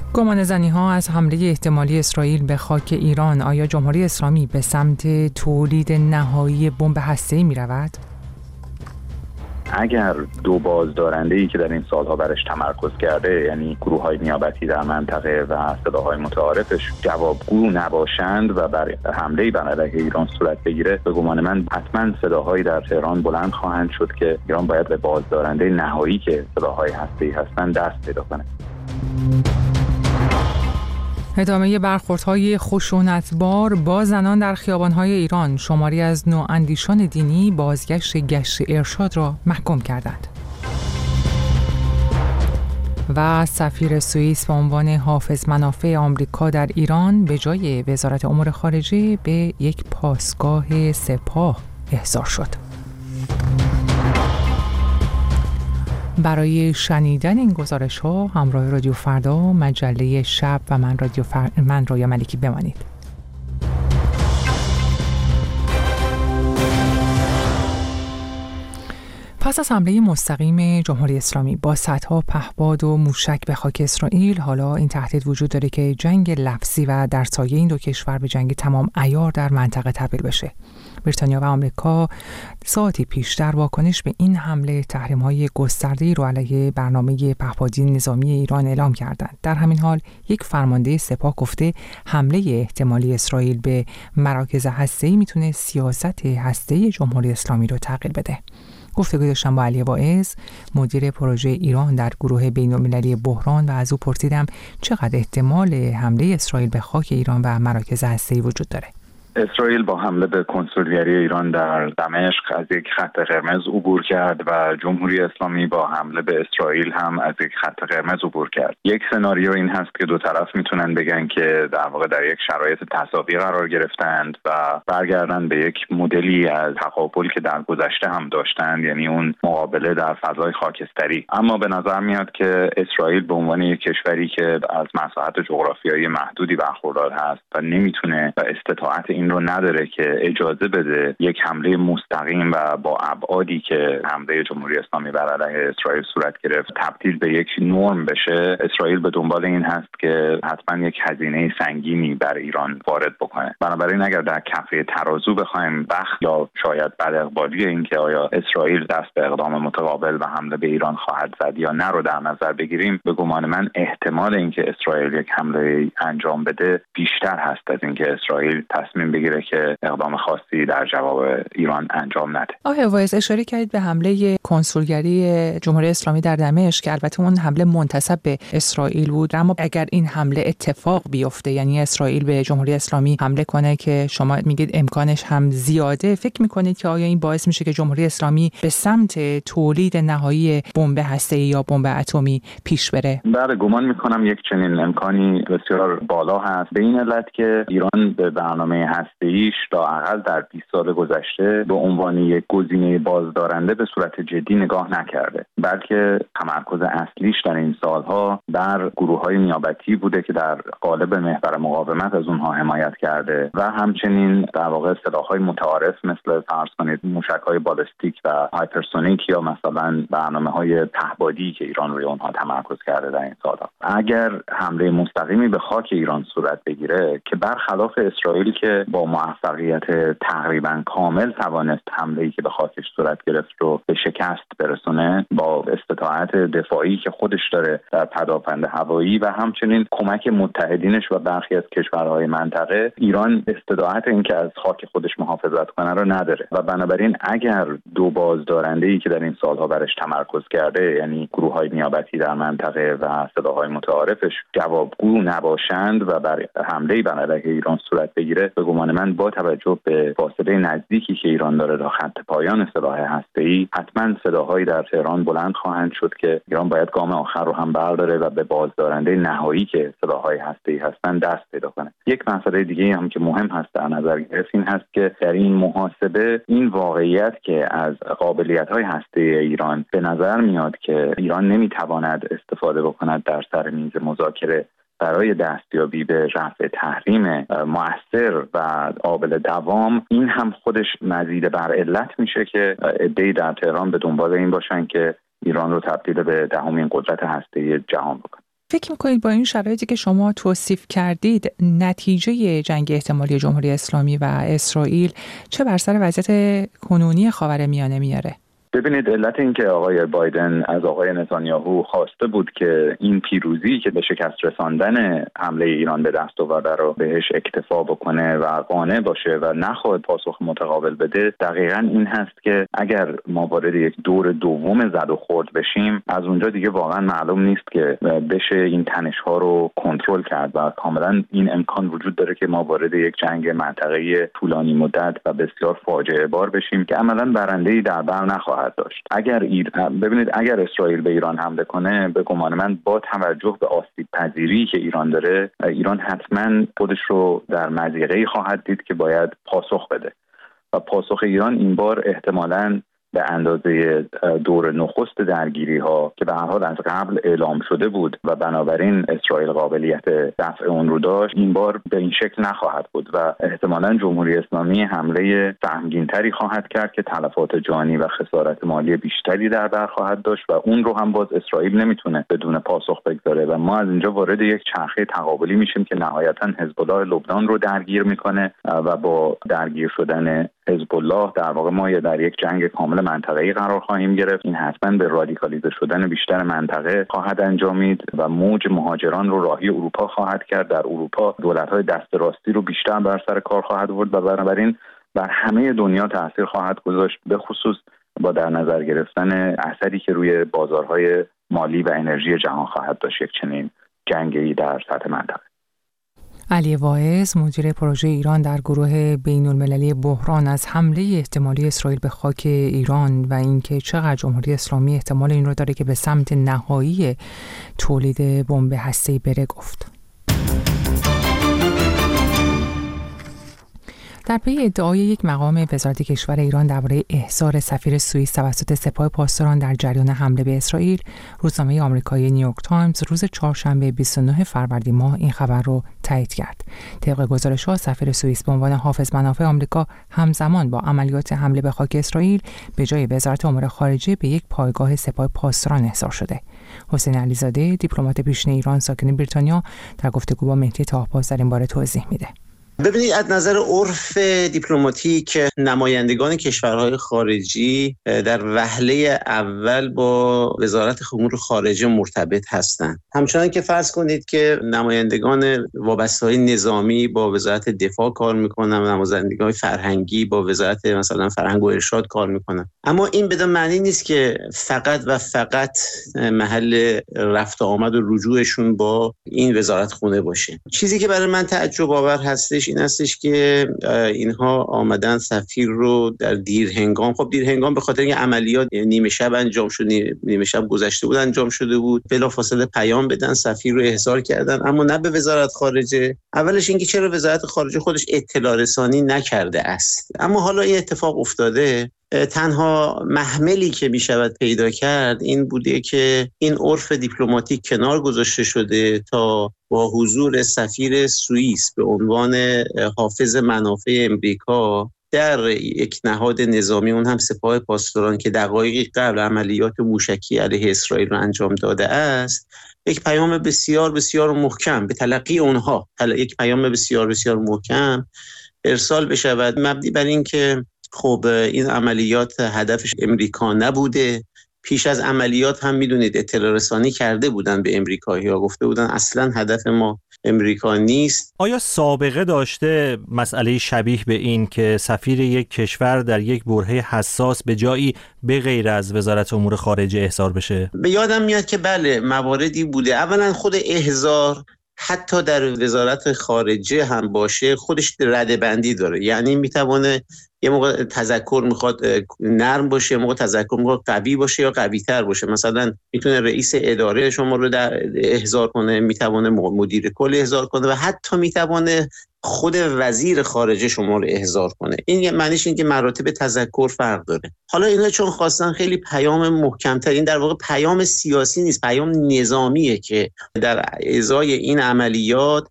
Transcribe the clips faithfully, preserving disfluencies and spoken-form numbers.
گمانه‌زنی‌ها از حمله احتمالی اسرائیل به خاک ایران، آیا جمهوری اسلامی به سمت تولید نهایی بمب هسته‌ای می‌رود؟ اگر دو بازدارنده‌ای که در این سالها برش تمرکز کرده، یعنی گروه‌های نیابتی در منطقه و صداهای متعارفش جوابگو نباشند و بر حمله‌ای بر علیه ایران صورت بگیره، به گمان من حتما صداهایی در تهران بلند خواهند شد که ایران باید به بازدارنده نهایی که صداهای هسته‌ای هستند دست پیدا کنه. ادامه برخوردهای خشونتبار با زنان در خیابان‌های ایران، شماری از نواندیشان دینی بازگشت گشت ارشاد را محکوم کردند. و سفیر سوئیس به عنوان حافظ منافع آمریکا در ایران به جای وزارت امور خارجه به یک پاسگاه سپاه احضار شد. برای شنیدن این گزارش ها همراه رادیو فردا، مجله شب و من رادیو فر... من رویا ملکی بمانید. پس از حمله مستقیم جمهوری اسلامی با صدها پهپاد و موشک به خاک اسرائیل، حالا این تهدید وجود داره که جنگ لفظی و در سایه این دو کشور به جنگ تمام عیار در منطقه تبدیل بشه. بریتانیا و آمریکا ساعتی پیش در واکنش به این حمله تحریم‌های گسترده‌ای رو علیه برنامه پهپادی نظامی ایران اعلام کردند. در همین حال یک فرمانده سپاه گفته حمله احتمالی اسرائیل به مراکز هسته‌ای میتونه سیاست هسته‌ای جمهوری اسلامی رو تغییر بده. گفتگو داشتم با علی واعظ، مدیر پروژه ایران در گروه بین‌المللی بحران، و از او پرسیدم چقدر احتمال حمله اسرائیل به خاک ایران و مراکز هسته‌ای وجود داره. اسرائیل با حمله به کنسولگری ایران در دمشق از یک خط قرمز عبور کرد و جمهوری اسلامی با حمله به اسرائیل هم از یک خط قرمز عبور کرد. یک سناریو این هست که دو طرف میتونن بگن که در واقع در یک شرایط تساوی قرار گرفتند و برگردن به یک مدلی از تقابل که در گذشته هم داشتند، یعنی اون مقابله در فضای خاکستری. اما به نظر میاد که اسرائیل به عنوان یک کشوری که از مساحت جغرافیایی محدودی برخوردار هست و نمیتونه و استطاعت این رو نداره که اجازه بده یک حمله مستقیم و با ابعادی که حمله جمهوری اسلامی بر علیه اسرائیل صورت گرفت تبدیل به یک نرم بشه. اسرائیل به دنبال این هست که حتما یک هزینه سنگینی بر ایران وارد بکنه. بنابراین اگر در کفه ترازو بخوایم بخت یا شاید بداقبالی این که آیا اسرائیل دست به اقدام متقابل و حمله به ایران خواهد زد یا نه رو در نظر بگیریم، به گمان من احتمال اینکه اسرائیل یک حمله انجام بده بیشتر هست از اینکه اسرائیل تصمیم بگیره که اقدام خاصی در جواب ایران انجام نده. آقای واعظ، اشاره کردید به حمله کنسولگری جمهوری اسلامی در دمشق که البته اون حمله منتسب به اسرائیل بود، اما اگر این حمله اتفاق بیفته، یعنی اسرائیل به جمهوری اسلامی حمله کنه که شما میگید امکانش هم زیاده، فکر میکنید که آیا این باعث میشه که جمهوری اسلامی به سمت تولید نهایی بمب هسته‌ای یا بمب اتمی پیش بره؟ بله، گمان میکنم یک چنین امکانی بسیار بالا هست، به این علت که ایران به برنامه هسته‌ایش لااقل در بیست سال گذشته به عنوان یک گزینه بازدارنده به صورت جدی نگاه نکرده، بلکه تمرکز اصلیش در این سالها بر گروه‌های نیابتی بوده که در قالب محور مقاومت از اونها حمایت کرده و همچنین در واقع سلاح‌های متعارف مثل فرض کنید موشک‌های بالستیک و هایپرسونیک یا مثلا برنامه‌های پهپادی که ایران روی اونها تمرکز کرده در این سالها. اگر حمله مستقیمی به خاک ایران صورت بگیره که برخلاف اسرائیل که با موفقیت تقریبا کامل توانست حمله‌ای که به خاکش صورت گرفت رو به شکست برسونه، با استطاعت دفاعی که خودش داره در پداپند هوایی و همچنین کمک متحدینش و برخی از کشورهای منطقه، ایران استطاعت این که از خاک خودش محافظت کنه رو نداره و بنابراین اگر دو بازدارنده‌ای که در این سالها برش تمرکز کرده، یعنی گروه‌های نیابتی در منطقه و صداهای متعارفش جوابگو نباشند و بر حمله‌ای بر علیه ایران صورت بگیره، به گمان من با توجه به فاصله نزدیکی که ایران داره تا خط پایان سلاح هسته‌ای، حتما صداهایی در تهران بلند خواهند شد که ایران باید گام آخر رو هم برداره و به بازدارنده نهایی که سلاح‌های هسته‌ای هستن دست پیدا کنه. یک مسئله دیگه هم که مهم هست در نظر گرفت این هست که در این محاسبه این واقعیت که از قابلیت‌های هسته‌ای ایران به نظر میاد که ایران نمیتواند استفاده بکند در سر میز مذاکره برای دستیابی به رفع تحریم مؤثر و قابل دوام، این هم خودش مزید بر علت میشه که عده‌ای در تهران به دنبال این باشن که ایران رو تبدیل به دهمین قدرت هسته‌ای جهان بکنه. فکر میکنید با این شرایطی که شما توصیف کردید نتیجه جنگ احتمالی جمهوری اسلامی و اسرائیل چه بر سر وضعیت کنونی خاورمیانه میاره؟ ببینید، علت این که آقای بایدن از آقای نتانیاهو خواسته بود که این پیروزی که به شکست رساندن حمله ایران به دست آورده رو بهش اکتفا بکنه و قانع باشه و نخواد پاسخ متقابل بده، دقیقاً این هست که اگر ما وارد یک دور دوم زد و خورد بشیم، از اونجا دیگه واقعاً معلوم نیست که بشه این تنش‌ها رو کنترل کرد و کاملاً این امکان وجود داره که ما وارد یک جنگ منطقه‌ای طولانی مدت و بسیار فاجعه بار بشیم که عملاً برنده‌ای در بر نخواهد داشت. اگر ایر... ببینید اگر اسرائیل به ایران حمله کنه، به گمان من با توجه به آسیب پذیری که ایران داره، ایران حتما خودش رو در مضیقه‌ای خواهد دید که باید پاسخ بده و پاسخ ایران این بار احتمالاً به اندازه دور نخست درگیری ها که به هر حال از قبل اعلام شده بود و بنابراین اسرائیل قابلیت دفع اون رو داشت، این بار به این شکل نخواهد بود و احتمالاً جمهوری اسلامی حمله سهمگین‌تری خواهد کرد که تلفات جانی و خسارت مالی بیشتری در بر خواهد داشت و اون رو هم باز اسرائیل نمیتونه بدون پاسخ بگذاره و ما از اینجا وارد یک چرخه تقابلی میشیم که نهایتاً حزب الله لبنان رو درگیر میکنه و با درگیر شدن حزب الله در واقع ما در یک جنگ کامل منطقه‌ای قرار خواهیم گرفت. این حتما به رادیکالیزه شدن بیشتر منطقه خواهد انجامید و موج مهاجران رو راهی اروپا خواهد کرد. در اروپا دولت‌های دست راستی رو بیشتر بر سر کار خواهد آورد و بنابراین بر همه دنیا تاثیر خواهد گذاشت، به خصوص با در نظر گرفتن اثری که روی بازارهای مالی و انرژی جهان خواهد داشت یک چنین جنگی در سطح منطقه. علی واعظ، مدیر پروژه ایران در گروه بین‌المللی بحران، از حمله احتمالی اسرائیل به خاک ایران و اینکه چقدر جمهوری اسلامی احتمال این رو داره که به سمت نهایی تولید بمب هسته‌ای بره گفت. در پی ادعای یک مقام وزارت کشور ایران درباره احضار سفیر سوئیس توسط سپاه پاسداران در جریان حمله به اسرائیل، روزنامه آمریکایی نیویورک تایمز روز چهارشنبه بیست و نه فروردین ماه این خبر را تایید کرد. طبق گزارش‌ها، سفیر سوئیس به عنوان حافظ منافع آمریکا همزمان با عملیات حمله به خاک اسرائیل به جای وزارت امور خارجه به یک پایگاه سپاه پاسداران احضار شده. حسین علیزاده، دیپلمات پیشین ایران ساکن بریتانیا، در گفتگو با مهدی طاه‌باز در این باره توضیح میده. ببینید، از نظر عرف دیپلماتیک نمایندگان کشورهای خارجی در وهله اول با وزارت امور خارجه مرتبط هستند. همچنان که فرض کنید که نمایندگان وابسته‌های نظامی با وزارت دفاع کار میکنن، نمایندگان فرهنگی با وزارت مثلا فرهنگ و ارشاد کار میکنن. اما این بدون معنی نیست که فقط و فقط محل رفت و آمد و رجوعشون با این وزارت خونه باشه. چیزی که برای من تعجب آور هستش این هستش که اینها آمدن سفیر رو در دیر هنگام، خب دیر هنگام به خاطر اینکه عملیات نیمه شب انجام شد، نیمه شب گذشته بود انجام شده بود، بلافاصله پیام بدن سفیر رو احضار کردن، اما نه به وزارت خارجه. اولش اینکه چرا وزارت خارجه خودش اطلاع رسانی نکرده است، اما حالا این اتفاق افتاده. تنها محملی که می شود پیدا کرد این بوده که این عرف دیپلماتیک کنار گذاشته شده تا با حضور سفیر سوئیس به عنوان حافظ منافع امریکا در یک نهاد نظامی، اون هم سپاه پاسداران که دقایقی قبل عملیات موشکی علیه اسرائیل را انجام داده است، یک پیام بسیار بسیار محکم به تلقی اونها، یک پیام بسیار بسیار محکم ارسال بشود، مبنی بر این که خب این عملیات هدفش امریکا نبوده. پیش از عملیات هم میدونید اطلاع رسانی کرده بودن به امریکایی‌ها، گفته بودن اصلا هدف ما امریکا نیست. آیا سابقه داشته مسئله شبیه به این که سفیر یک کشور در یک برهه حساس به جایی به غیر از وزارت امور خارجه احضار بشه؟ به یادم میاد که بله، مواردی بوده. اولا خود احضار حتی در وزارت خارجه هم باشه خودش ردبندی داره، یعنی میتونه یه موقع تذکر میخواد نرم باشه، یه موقع تذکر میخواد قوی باشه یا قوی تر باشه. مثلا میتونه رئیس اداره شما رو در احضار کنه، میتونه مدیر کل احضار کنه و حتی میتونه خود وزیر خارجه شما رو احضار کنه. این معنیش این که مراتب تذکر فرق داره. حالا اینا چون خواستن خیلی پیام محکم‌تر، این در واقع پیام سیاسی نیست، پیام نظامیه که در ازای این عملیات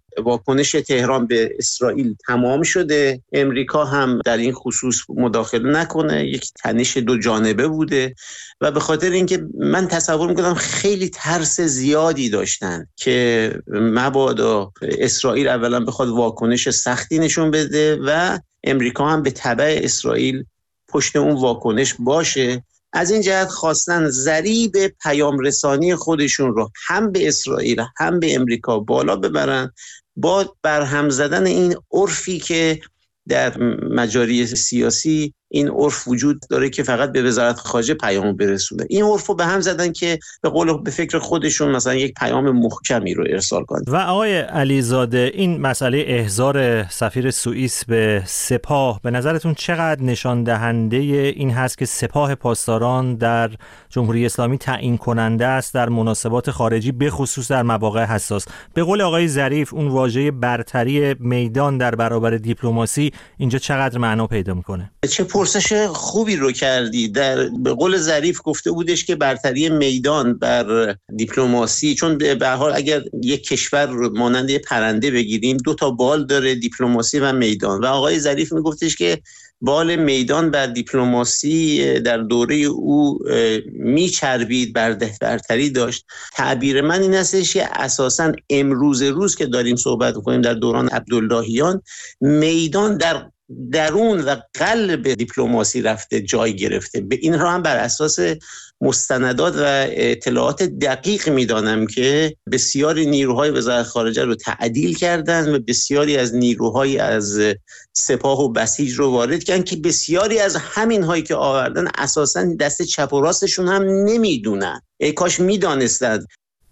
واکنش تهران به اسرائیل تمام شده، امریکا هم در این خصوص مداخله نکنه، یک تنش دو جانبه بوده و به خاطر اینکه من تصور میکنم خیلی ترس زیادی داشتن که مبادا اسرائیل اولا بخواد واکنش سختی نشون بده و امریکا هم به تبع اسرائیل پشت اون واکنش باشه. از این جهت خواستن ضریب پیام رسانی خودشون رو هم به اسرائیل هم به امریکا بالا ببرن با برهم زدن این عرفی که در مجاری سیاسی این عرف وجود داره که فقط به وزارت خارجه پیام برسونه. این عرفو به هم زدن که به قول به فکر خودشون مثلا یک پیام محکمی رو ارسال کنن. و آقای علیزاده، این مسئله احضار سفیر سوئیس به سپاه به نظرتون چقدر نشان دهنده این هست که سپاه پاسداران در جمهوری اسلامی تعیین کننده است در مناسبات خارجی، به خصوص در مواقع حساس؟ به قول آقای ظریف اون واژه برتری میدان در برابر دیپلماسی اینجا چقدر معنا پیدا میکنه؟ چه پرسش خوبی رو کردی. در به قول ظریف گفته بودش که برتری میدان بر دیپلماسی، چون به هر حال اگر یک کشور مانند پرنده بگیریم دو تا بال داره، دیپلماسی و میدان، و آقای ظریف میگفتش که بال میدان بر دیپلماسی در دوره او میچربید، برتری داشت. تعبیر من این هستش که اساساً امروز روز که داریم صحبت می‌کنیم در دوران عبداللهیان، میدان در درون و قلب دیپلماسی رفته، جای گرفته. به این را هم بر اساس مستندات و اطلاعات دقیق میدانم که بسیاری نیروهای وزارت خارجه رو تعدیل کردن و بسیاری از نیروهای از سپاه و بسیج رو وارد کردن که بسیاری از همین هایی که آوردن اساساً دست چپ و راستشون هم نمیدونن، ای کاش میدانستند.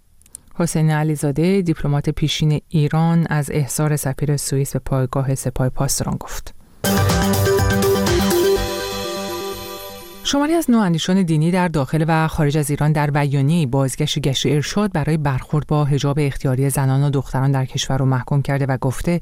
حسین علیزاده، دیپلمات پیشین ایران، از احضار سفیر سوئیس به پایگاه سپاه پاسداران گفت. شماری از نواندیشان دینی در داخل و خارج از ایران در بیانیه بازگشت گشت ارشاد برای برخورد با حجاب اختیاری زنان و دختران در کشور رو محکوم کرده و گفته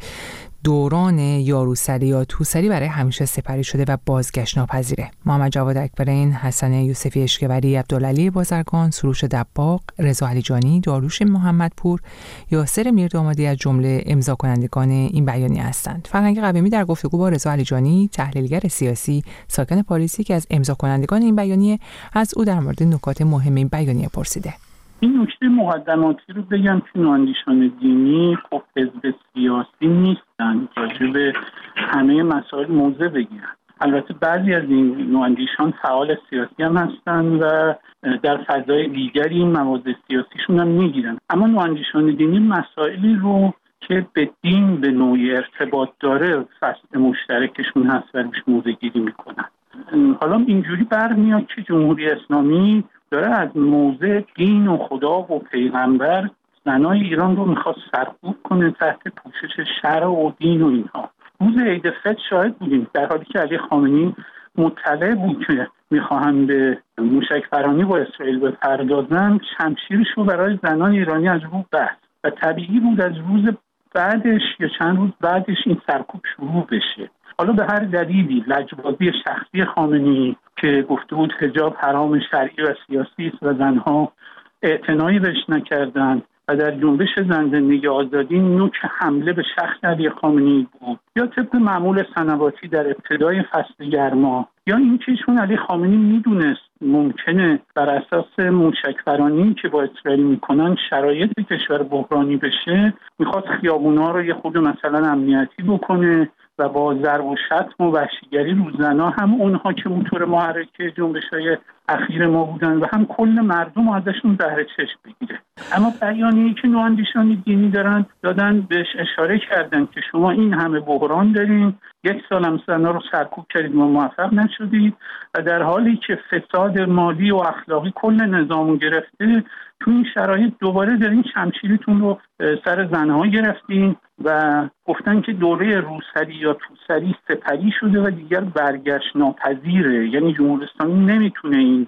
دوران یاروسری یا توسری برای همیشه سپری شده و بازگشت ناپذیره. محمد جواد اکبرین، حسن یوسفی اشکبری، عبدالعلی بازرگان، سروش دباغ، رضا علیجانی، داریوش محمدپور، یاسر میردامادی از جمله امضا کنندگان این بیانیه هستند. فرهنگ قویمی در گفتگو با رضا علیجانی، تحلیلگر سیاسی ساکن پاریسی که از امضا کنندگان این بیانیه، از او در مورد نکات مهم این بیانیه پرسیده. این نکته مقدماتی رو بگم که نواندیشان دینی خب حزب سیاسی نیستن، راجع به همه مسائل موضع بگیرن. البته بعضی از این نواندیشان فعال سیاسی هم هستن و در فضای دیگری این موضع سیاسیشون هم میگیرن، اما نواندیشان دینی مسائلی رو که به دین به نوعی ارتباط داره فصل مشترکشون هست و روش موضع گیری میکنن. حالا اینجوری برمیاد که جمهوری اسلامی داره از موضع دین و خدا و پیغمبر زنای ایران رو میخواد سرکوب کنه تحت پوشش شرع و دین و اینها. روز عید فطر شاهد بودیم، در حالی که علی خامنه‌ای مطلع بود که میخواهند به موشک‌پرانی با اسرائیل بپردازن، شمشیرش رو برای زنان ایرانی از رو بست و طبیعی بود از روز بعدش یا چند روز بعدش این سرکوب شروع بشه. حالا به هر دلیلی، لجبازی شخصی خامنه‌ای که گفته بود حجاب حرام شرعی و سیاسی است و زنها اعتنایی بهش نکردند و در جنبش زن زندگی آزادی نوک حمله به شخص علی خامنه‌ای بود، یا طبق معمول سنواتی در ابتدای فصل گرما، یا اینکه چون علی خامنه‌ای میدونست ممکنه بر اساس موشک‌پرانی که با اسرائیل میکنن شرایط کشور بحرانی بشه، میخواد خیابونا رو یه خود مثلا امنیتی بکنه و با ضرب و شتم و وحشیگری رو زنا، هم اونها که موتور محرک جنبش‌های اخیر ما بودن و هم کل مردم ازشون بهره چشم بگیره. اما بیانیه‌ای که نواندیشان دینی دارن دادن بهش اشاره کردن که شما این همه بحران دارین، یک سال هم زنا رو سرکوب کردید و موفق نشدید و در حالی که فساد مالی و اخلاقی کل نظامو گرفته، تو این شرایط دوباره دارین شمشیرتون رو سر زنها گرفتین و گفتن که دوره روسری یا توسری سپری شده و دیگر برگشت ناپذیره. یعنی جمهوری اسلامی نمیتونه این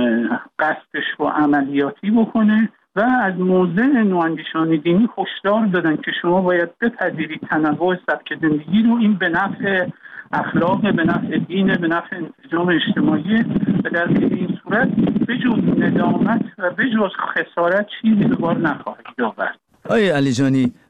قصدش رو عملیاتی بکنه و از موضع نواندیشان دینی هشدار دادن که شما باید بپذیرید تنوع سبک زندگی رو، این به نفع اخلاق، به نفع دین، به نفع انسجام اجتماعی و در این صورت بجز ندامت و بجز خسارت چیزی به بار نخواهید آورد. آقای علیجانی،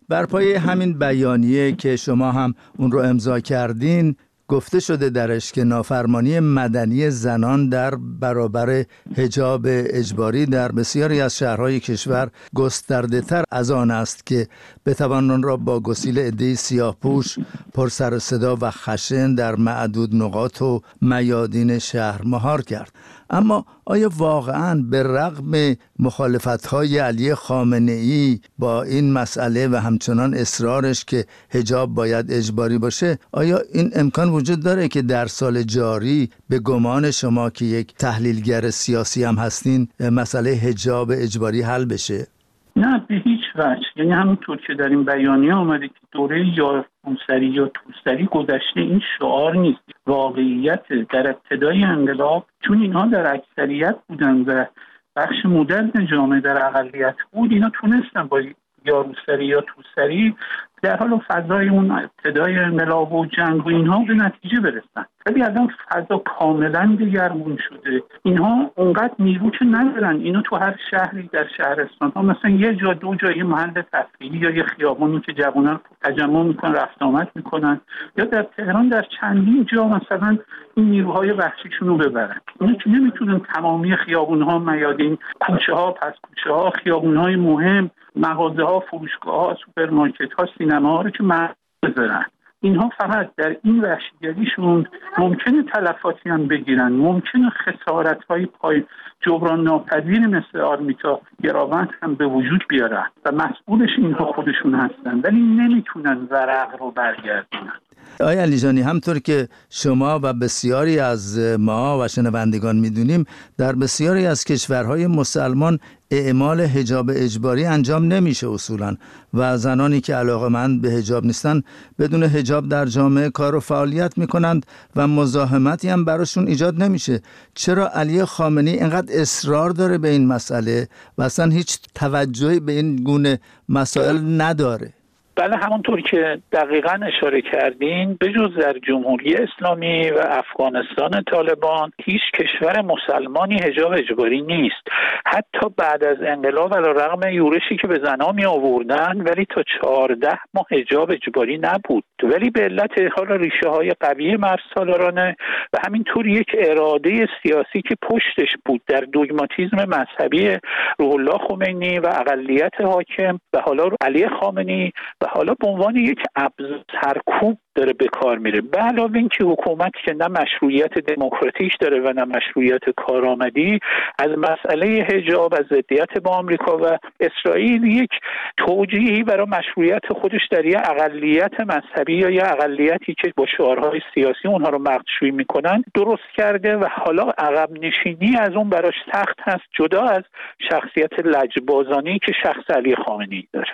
بر پایه همین بیانیه که شما هم اون رو امضا کردین گفته شده درش که نافرمانی مدنی زنان در برابر حجاب اجباری در بسیاری از شهرهای کشور گسترده تر از آن است که بتوان آن را با گسیل عده‌ای سیاه‌پوش پر سر و صدا و خشن در معدود نقاط و میادین شهر مهار کرد. اما آیا واقعاً به رغم مخالفت‌های علی خامنه‌ای با این مسئله و همچنان اصرارش که حجاب باید اجباری باشه، آیا این امکان وجود داره که در سال جاری به گمان شما که یک تحلیلگر سیاسی هم هستین مسئله حجاب اجباری حل بشه؟ نه، به هیچ وجه. یعنی همونطور که در این بیانیه آمده که دوره یا روسری یا توسری گذشته، این شعار نیست، واقعیت. در ابتدای انقلاب چون اینها در اکثریت بودن و بخش مدرن جامعه در اقلیت بود، اینا تونستن با یا روسری یا توسری در حال فضای اون ابتدای انقلاب و جنگ و اینها به نتیجه برسن. ولی الان فضا کاملا دگرگون شده. اینها اونقدر نیرو که ندارن. اینو تو هر شهری در شهرستان ها مثلا یه جا دو جا یه محل تفریحی یا یه خیابونی که جوانان تجمع میکنن رفت آمد میکنن، یا در تهران در چندین جا مثلا این نیروهای وحشیشون رو ببرن. اینا که نمیتونن تمامی خیابونها، میادین، کوچه ها، پس کوچه ها، خیابونهای مهم، مغازه ها، فروشگاه ها، سوپرمارکت ها، سینما ها رو که مرد بذارن. اینها فقط در این وحشیگریشون ممکنه تلفاتی هم بگیرن، ممکنه خسارت های پای جبران ناپذیر مثل آرمیتا گراوند هم به وجود بیارن و مسئولش اینها خودشون هستن، ولی نمیتونن ورق رو برگردونن. آقای علیجانی، همطور که شما و بسیاری از ما و شنوندگان میدونیم، در بسیاری از کشورهای مسلمان اعمال حجاب اجباری انجام نمیشه اصولا و زنانی که علاقه‌مند به حجاب نیستن بدون حجاب در جامعه کار و فعالیت میکنند و مزاحمتی هم براشون ایجاد نمیشه. چرا علی خامنه‌ای اینقدر اصرار داره به این مسئله و اصلا هیچ توجهی به این گونه مسائل نداره؟ بله، همونطور که دقیقاً اشاره کردین، به جز در جمهوری اسلامی و افغانستان طالبان هیچ کشور مسلمانی حجاب اجباری نیست. حتی بعد از انقلاب علیرغم یورشی که به زنها می آوردن، ولی تا چهارده ماه حجاب اجباری نبود. ولی به علت حال ریشه های قوی مرزسالارانه و همینطور یک اراده سیاسی که پشتش بود در دوگماتیسم مذهبی روح الله خمینی و اقلیت حاکم و حالا علی خامنه‌ای و حالا به عنوان یک ابزار سرکوب داره به کار میره. به علاوه اینکه حکومتی که نه مشروعیت دموکراتیک داره و نه مشروعیت کارآمدی، از مسئله حجاب از ضدیت با آمریکا و اسرائیل یک توجیهی برای مشروعیت خودش در یک اقلیت مذهبی یا یک اقلیتی که با شعارهای سیاسی اونها رو مقدشویی میکنن درست کرده و حالا عقب نشینی از اون براش سخت هست، جدا از شخصیت لجبازانی که شخص علی خامنه‌ای داره.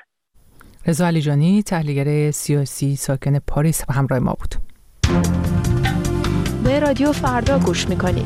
رضا علیجانی، تحلیلگر سیاسی ساکن پاریس، و همراه ما بود. به رادیو فردا گوش میکنید.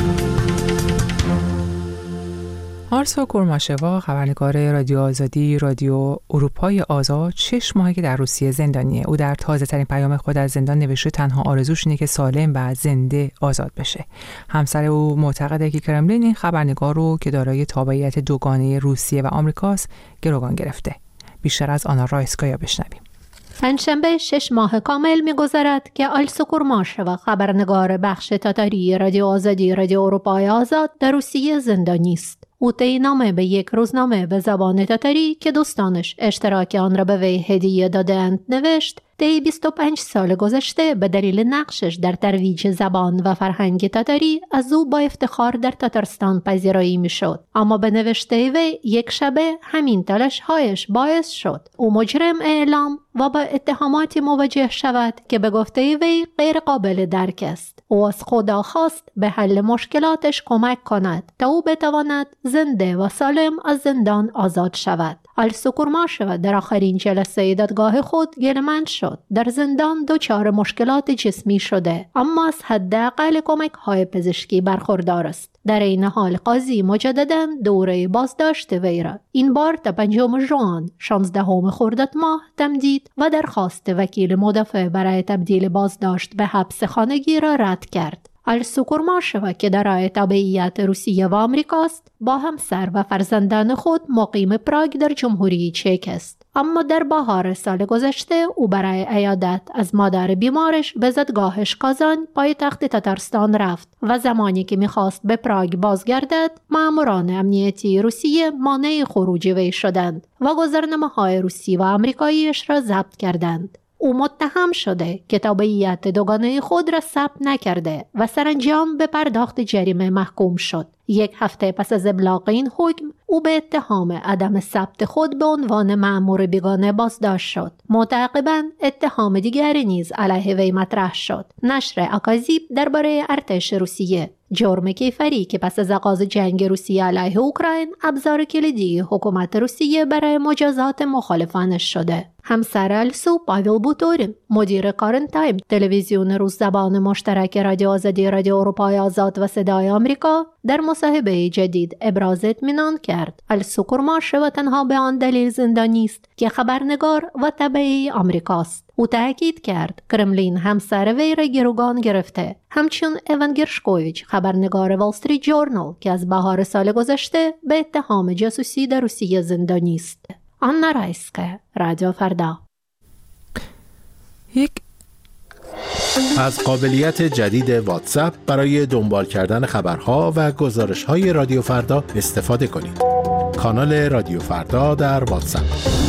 آرسا کورماشوا، خبرنگار رادیو آزادی، رادیو اروپای آزاد، شش ماهه که در روسیه زندانیه. او در تازه ترین پیام خود از زندان نوشته تنها آرزوش اینه که سالم و زنده آزاد بشه. همسر او معتقده که کرملین این خبرنگار رو که دارای تابعیت دوگانه روسیه و آمریکاست گروگان گرفته. بیشتر از آنا رایسکایا بشنویم. پنجشنبه شش ماه کامل می‌گذرد که آلسا کورماشوا، خبرنگار بخش تاتاری رادیو آزادی رادیو اروپای آزاد، در روسیه زندانی است. او طی به یک روزنامه به زبان تاتاری که دوستانش اشتراک آن را به وی هدیه دادند نوشت: طی بیست و پنج سال گذشته به دلیل نقشش در ترویج زبان و فرهنگ تاتاری از او با افتخار در تاتارستان پذیرایی میشد، اما به نوشته وی یک شبه همین تلاش هایش باعث شد او مجرم اعلام و با اتهاماتی مواجه شود که به گفته وی غیر قابل درک است. او از خدا خواست به حل مشکلاتش کمک کند تا او بتواند زنده و سالم از زندان آزاد شود. آلسا کورماشوا در آخرین جلسه دادگاه خود گله‌مند شد. در زندان دچار مشکلات جسمی شده، اما از حداقل کمک‌های پزشکی برخوردار است. در این حال قاضی مجدداً دوره بازداشت وی را این بار تا پنجم ژوئن شانزدهم خرداد ماه تمدید و درخواست وکیل مدافع برای تبدیل بازداشت به حبس خانگی را رد کرد. السوکورماشوا که دارای تابعیت روسیه و آمریکاست با همسر و فرزندان خود مقیم پراگ در جمهوری چک است. اما در بهار سال گذشته او برای عیادت از مادر بیمارش به زادگاهش کازان پایتخت تاتارستان رفت و زمانی که میخواست به پراگ بازگردد ماموران امنیتی روسیه مانع خروج وی شدند و گذرنامه‌های روسی و آمریکاییش را ضبط کردند. او متهم شده که تابعیت دوگانه خود را ثبت نکرده و سرانجام به پرداخت جریمه محکوم شد. یک هفته پس از ابلاغ این حکم او به اتهام عدم ثبت خود به عنوان مأمور بیگانه بازداشت شد. متعاقباً اتهام دیگری نیز علیه وی مطرح شد. نشر اکاذیب درباره ارتش روسیه، جرم کیفری که پس از آغاز جنگ روسیه علیه اوکراین ابزار کلیدی حکومت روسیه برای مجازات مخالفانش شده. همسر السو پاویل بوتورین، مدیر کارن تایم، تلویزیون روز زبان مشترک رادیو آزادی، رادیو اروپای آزاد و صدای آمریکا، در مصاحبه جدید ابراز اطمینان کرد السو کورماشوا تنها به آن دلیل زندانی است که خبرنگار و تبعی آمریکاست. او تاکید کرد کرملین همسر وی را گروگان گرفته. همچنین ایوان گرشکوویچ، خبرنگار وال استریت جورنال که از بهار سال گذشته به اتهام جاسوسی در روسیه زندانی است. آنا رایسکه، رادیو فردا. یک از قابلیت جدید واتساپ برای دنبال کردن خبرها و گزارش‌های رادیو فردا استفاده کنید. کانال رادیو فردا در واتساپ.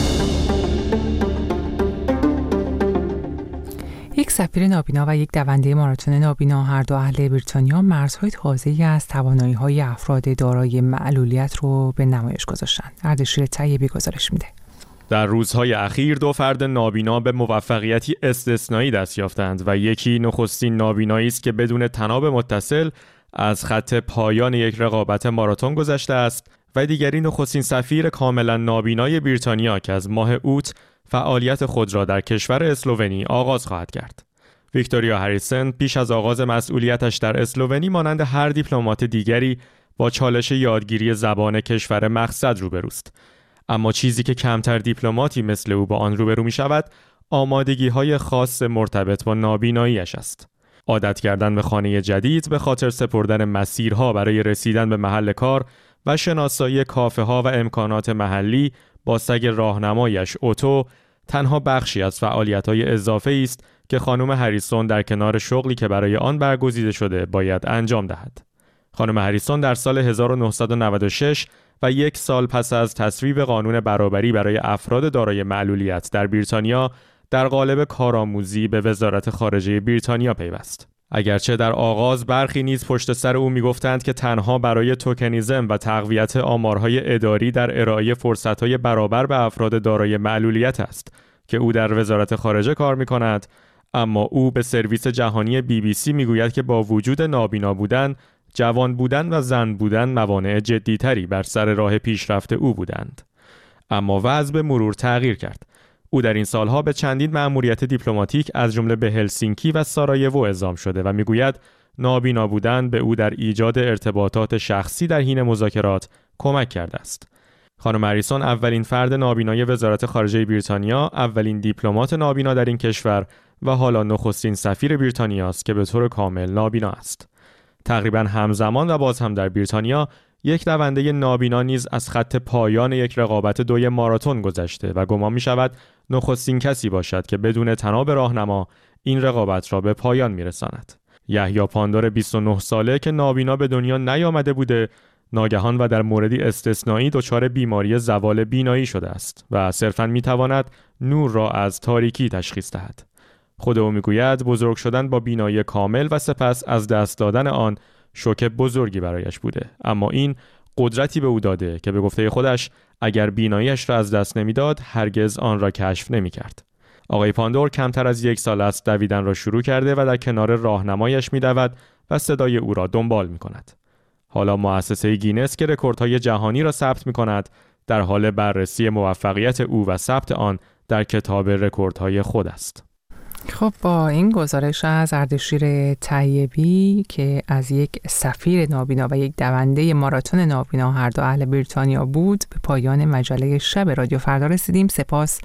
یک سفیر نابینا و یک دونده ماراتون نابینا، هر دو اهل بریتانیا، مرزهای تازه‌ای از توانایی‌های افراد دارای معلولیت رو به نمایش گذاشتند. اردشیر طیبی گزارش میده. در روزهای اخیر دو فرد نابینا به موفقیتی استثنایی دست یافتند و یکی نخستین نابینایی است که بدون طناب متصل از خط پایان یک رقابت ماراتون گذشته است و دیگری نخستین سفیر کاملا نابینای بریتانیا که از ماه اوت فعالیت خود را در کشور اسلوونی آغاز خواهد کرد. ویکتوریا هریسن پیش از آغاز مسئولیتش در اسلوونی مانند هر دیپلمات دیگری با چالش یادگیری زبان کشور مقصد روبروست. اما چیزی که کمتر دیپلماتی مثل او با آن روبرو می شود، آمادگی‌های خاص مرتبط با نابیناییش است. عادت کردن به خانه جدید، به خاطر سپردن مسیرها برای رسیدن به محل کار و شناسایی کافه‌ها و امکانات محلی با سگ راهنمایش اوتو تنها بخشی از فعالیت‌های اضافه‌ای است که خانم هریسون در کنار شغلی که برای آن برگزیده شده باید انجام دهد. خانم هریسون در سال هزار و نهصد و نود و شش و یک سال پس از تصویب قانون برابری برای افراد دارای معلولیت در بریتانیا در قالب کارآموزی به وزارت خارجه بریتانیا پیوست. اگرچه در آغاز برخی نیز پشت سر او میگفتند که تنها برای توکنیزم و تقویت آمارهای اداری در ارائه فرصت‌های برابر به افراد دارای معلولیت است که او در وزارت خارجه کار می‌کند، اما او به سرویس جهانی بی بی سی میگوید که با وجود نابینا بودن، جوان بودن و زن بودن موانع جدی‌تری بر سر راه پیشرفت او بودند. اما وضع به مرور تغییر کرد. او در این سالها به چندین مأموریت دیپلماتیک از جمله به هلسینکی و سارایوو اعزام شده و میگوید نابینا بودن به او در ایجاد ارتباطات شخصی در حین مذاکرات کمک کرده است. خانم هریسون اولین فرد نابینای وزارت خارجه بریتانیا، اولین دیپلمات نابینا در این کشور و حالا نخستین سفیر بریتانیا است که به طور کامل نابینا است. تقریباً همزمان و باز هم در بریتانیا یک دونده نابینا نیز از خط پایان یک رقابت دوی ماراتون گذشته و گمان می شود نخستین کسی باشد که بدون طناب راهنما این رقابت را به پایان می رساند. یحیی پاندور بیست و نه ساله که نابینا به دنیا نیامده بوده، ناگهان و در موردی استثنایی دچار بیماری زوال بینایی شده است و صرفاً می تواند نور را از تاریکی تشخیص دهد. خود او می گوید بزرگ شدن با بینایی کامل و سپس از دست دادن آن شوک بزرگی برایش بوده، اما این قدرتی به او داده که به گفته خودش اگر بیناییش را از دست نمیداد هرگز آن را کشف نمی‌کرد. آقای پاندور کمتر از یک سال است دویدن را شروع کرده و در کنار راهنمایش می‌دود و صدای او را دنبال می‌کند. حالا مؤسسه گینس که رکوردهای جهانی را ثبت می‌کند در حال بررسی موفقیت او و ثبت آن در کتاب رکوردهای خود است. خب با این گزارش از اردشیر طیبی که از یک سفیر نابینا و یک دونده ماراتون نابینا هر دو اهل بریتانیا بود به پایان مجله شب رادیو فردا رسیدیم. سپاس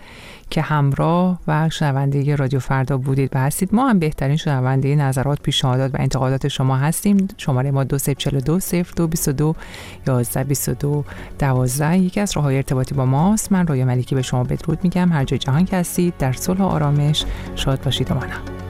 که همراه و شنونده رادیو فردا بودید و هستید. ما هم بهترین شنونده نظرات، پیشنهادات و انتقادات شما هستیم. شماره ما دو صفر چهار دو صفر دو بیست و دو یازده بیست و دو دوازده یکی از راه‌های ارتباطی با ماست. من رویا ملیکی به شما بدرود میگم. هر جای جهان که هستید در صلح و آرامش شاد باشید و مانم.